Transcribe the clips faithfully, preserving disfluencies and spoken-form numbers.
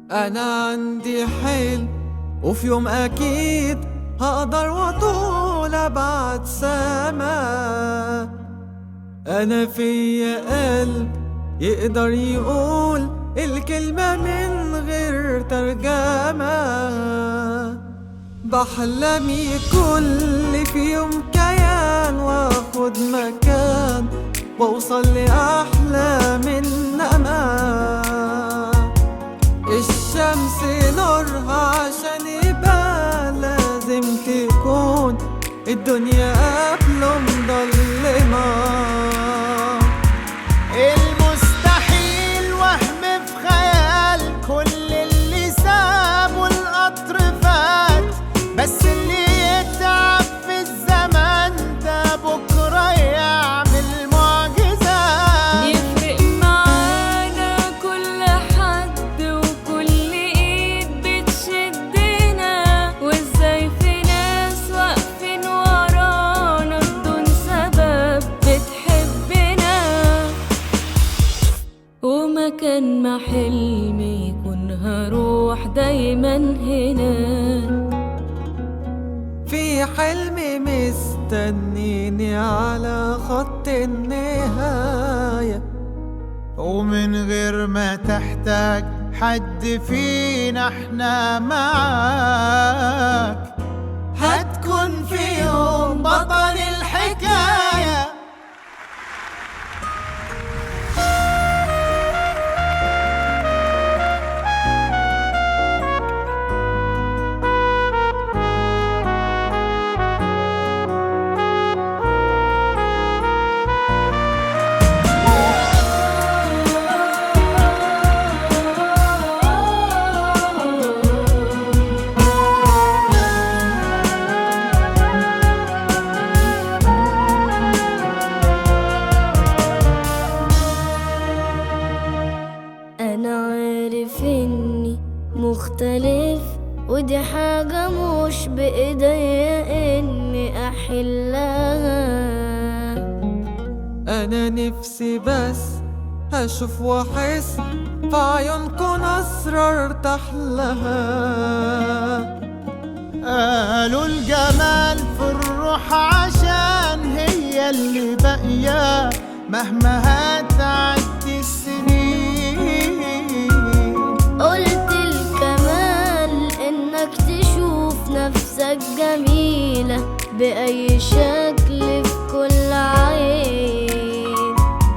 أنا عندي حلم وفي يوم أكيد هقدر وأطول أبعد سما. أنا فيا قلب يقدر يقول الكلمة من غير ترجمة. بحلم كل في يوم كيان واخد مكان واوصل لأحلى من أمان. الشمس نورها عشان يبقى لازم تكون الدنيا قبله مضلمة. المستحيل وهم في خيال، كل اللي سابه القطر فات، بس اللي يتعب في الزمن ده بكرة يعمل معجزات. يفرق معانا كل حد وكل ايد بتشدنا، وازاي في ناس واقفين ورانا بدون سبب بتحبنا. ومكان ما حلمي يكون هروح دايما هنا. في حلمي مستنيني على خط النهاية، ومن غير ما تحتاج حد فينا احنا معاك. هتكون في يوم بطل الحكاية. أنا عارف إني مختلف، ودي حاجة مش بإيديا إني أحلها. أنا نفسي بس هشوف وأحس في عيونكن أسرار ارتاح لها. قالوا الجمال في الروح عشان هي اللي باقية مهما هتعدي السنين. قلت الكمال إنك تشوف نفسك جميلة بأي شكل في كل عين.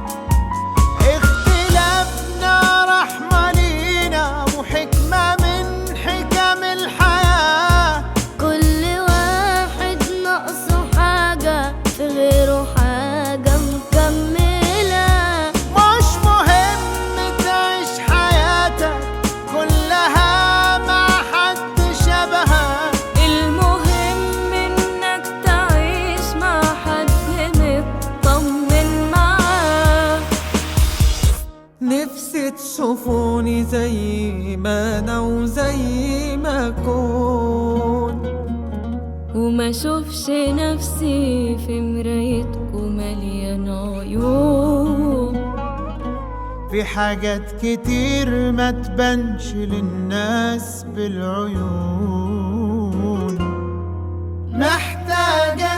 اختلافنا رحمة لينا وحكمة من حكم الحياة. كل واحد ناقصه حاجة في غيره حاجة مكملة. مش مهم تعيش حياتك كلها مع حد شبهك، المهم إنك تعيش مع حد مطمن معاه. نفسي تشوفوني زي ما أنا وزي ما أكون، وما شوفش نفسي في مرايتكم مليان عيوب. في حاجات كتير ما تبانش للناس بالعيون، محتاجة